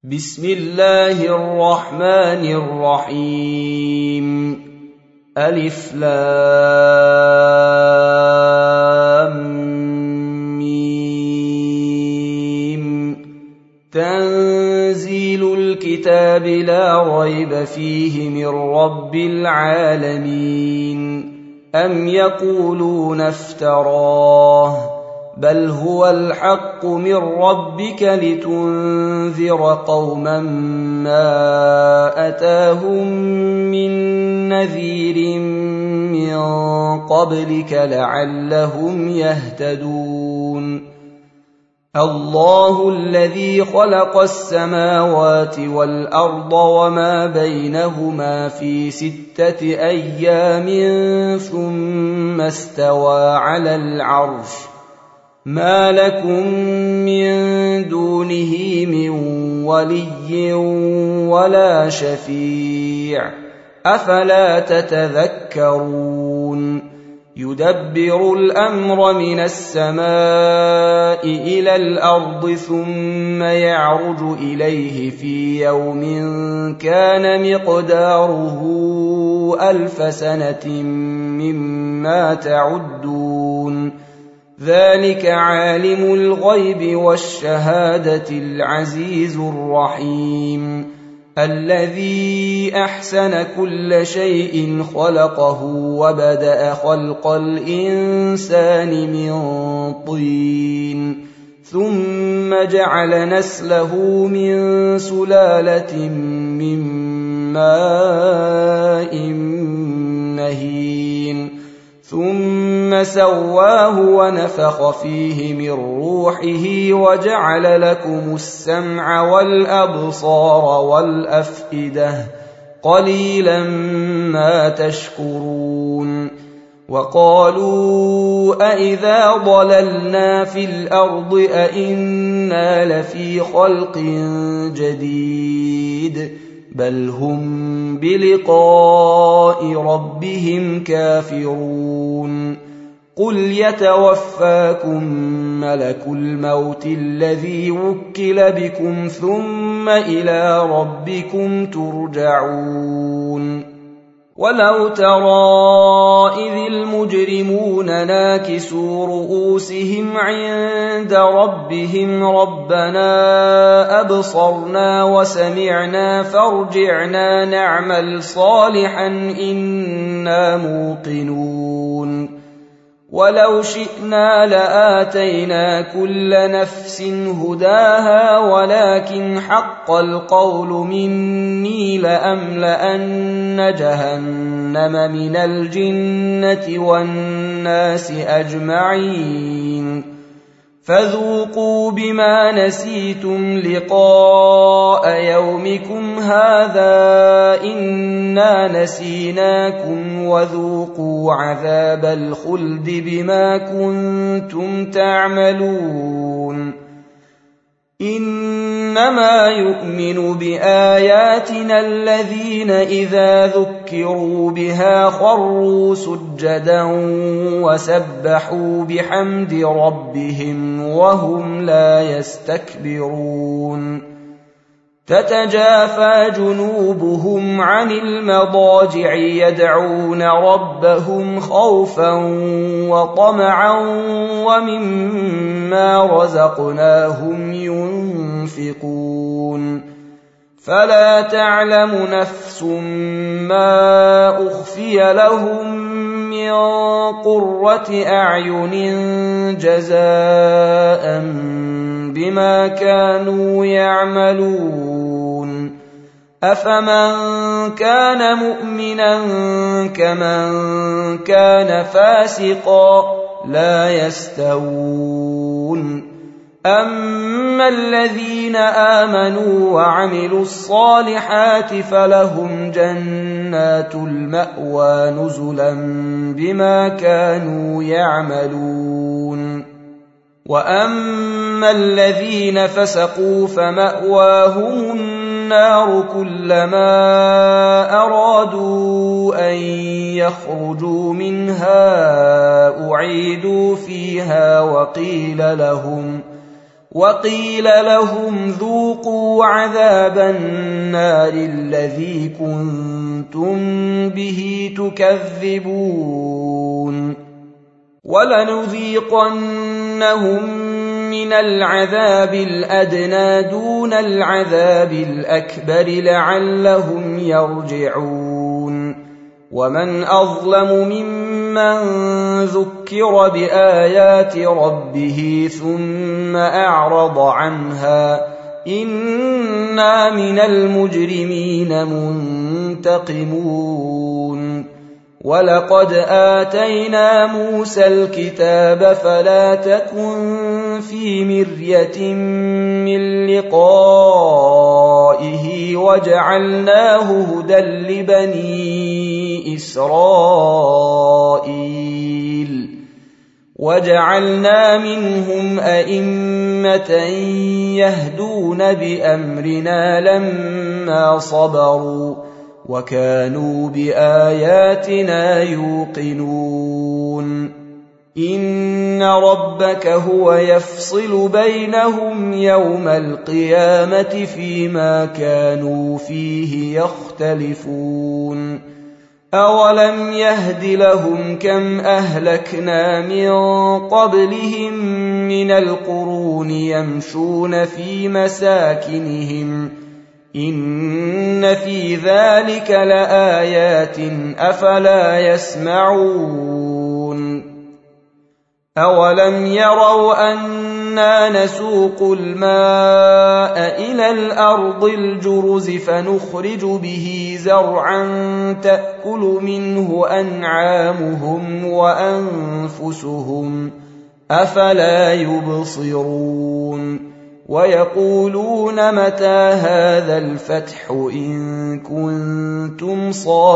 بسم الله الرحمن الرحيم ألف لام ميم تنزيل الكتاب لا ريب فيه من رب العالمين أم يقولون افتراه بل هو الحق من ربك لتنذر قوما ما أتاهم من نذير من قبلك لعلهم يهتدون الله الذي خلق السماوات والأرض وما بينهما في 6 أيام ثم استوى على العرش ما لكم من دونه من ولي ولا شفيع أفلا تتذكرون يدبر الأمر من السماء إلى الأرض ثم يعرج إليه في يوم كان مقداره 1000 سنة مما تعدون ذلك عالم الغيب والشهادة العزيز الرحيم الذي أحسن كل شيء خلقه وبدأ خلق الإنسان من طين ثم جعل نسله من سلالة من ماء مهين ثم سواه ونفخ فيه من روحه وجعل لكم السمع والأبصار والأفئدة قليلا ما تشكرون وقالوا أإذا ضللنا في الأرض أإنا لفي خلق جديد بل هم بلقاء ربهم كافرون قل يتوفاكم ملك الموت الذي وكل بكم ثم إلى ربكم ترجعون ولو ترى إذ المجرمون ناكسوا رؤوسهم عند ربهم ربنا أبصرنا وسمعنا فارجعنا نعمل صالحا إنا موقنون ولو شئنا لآتينا كل نفس هداها ولكن حق القول مني لأملأن جهنم من الجنة والناس أجمعين فذوقوا بما نسيتم لقاء يومكم هذا إنا نسيناكم وذوقوا عذاب الخلد بما كنتم تعملون إنما يؤمن بآياتنا الذين إذا ذكروا بها خروا سجدا وسبحوا بحمد ربهم وهم لا يستكبرون تتجافى جنوبهم عن المضاجع يدعون ربهم خوفا وطمعا ومما رزقناهم ينفقون فلا تعلم نفس ما أخفي لهم من قرة أعين جزاء بما كانوا يعملون أفمن كان مؤمنا كمن كان فاسقا لا يستوون أما الذين آمنوا وعملوا الصالحات فلهم جنات المأوى نزلا بما كانوا يعملون وأما الذين فسقوا فمأواهم النار كلما أرادوا أن يخرجوا منها أعيدوا فيها وقيل لهم ذوقوا عذاب النار الذي كنتم به تكذبون ولنذيقنهم من العذاب الأدنى دون العذاب الأكبر لعلهم يرجعون ومن أظلم ممن ذكر بآيات ربه ثم أعرض عنها إنا من المجرمين منتقمون ولقد آتينا موسى الكتاب فلا تكن في مرية من لقائه وجعلناه هدى لبني إسرائيل وجعلنا منهم أئمة يهدون بأمرنا لما صبروا وكانوا بآياتنا يوقنون إن ربك هو يفصل بينهم يوم القيامة فيما كانوا فيه يختلفون أولم يهد لهم كم أهلكنا من قبلهم من القرون يمشون في مساكنهم إن في ذلك لآيات أفلا يسمعون أولم يروا أنا نسوق الماء إلى الأرض الجرز فنخرج به زرعا تأكل منه أنعامهم وأنفسهم أفلا يبصرون ويقولون متى هذا الفتح إن كنتم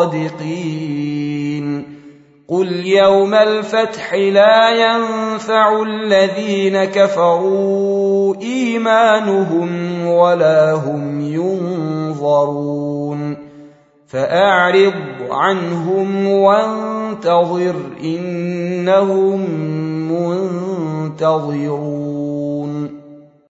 صادقين قل يوم الفتح لا ينفع الذين كفروا إيمانهم ولا هم ينظرون فأعرض عنهم وانتظر إنهم منتظرون